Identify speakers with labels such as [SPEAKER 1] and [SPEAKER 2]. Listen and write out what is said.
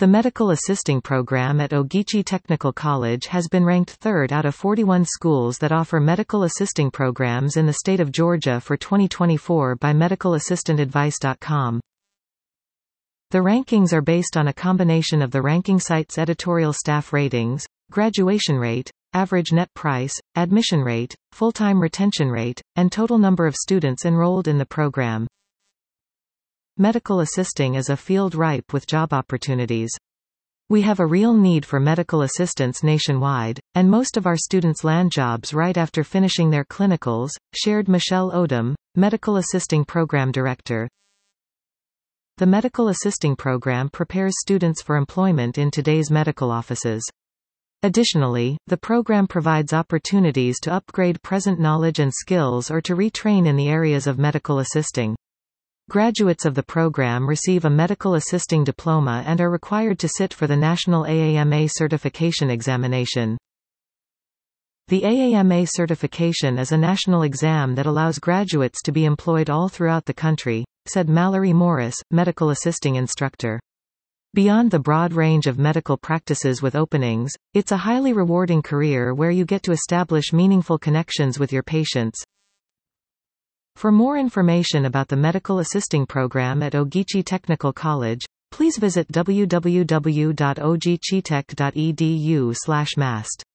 [SPEAKER 1] The medical assisting program at Ogeechee Technical College has been ranked third out of 41 schools that offer medical assisting programs in the state of Georgia for 2024 by medicalassistantadvice.com. The rankings are based on a combination of the ranking site's editorial staff ratings, graduation rate, average net price, admission rate, full-time retention rate, and total number of students enrolled in the program. Medical assisting is a field ripe with job opportunities. We have a real need for medical assistants nationwide, and most of our students land jobs right after finishing their clinicals, shared Michelle Odom, Medical Assisting Program Director. The Medical Assisting Program prepares students for employment in today's medical offices. Additionally, the program provides opportunities to upgrade present knowledge and skills or to retrain in the areas of medical assisting. Graduates of the program receive a medical assisting diploma and are required to sit for the National AAMA certification examination. The AAMA certification is a national exam that allows graduates to be employed all throughout the country, said Mallory Morris, medical assisting instructor. Beyond the broad range of medical practices with openings, it's a highly rewarding career where you get to establish meaningful connections with your patients. For more information about the medical assisting program at Ogeechee Technical College, please visit www.ogeecheetech.edu/mast.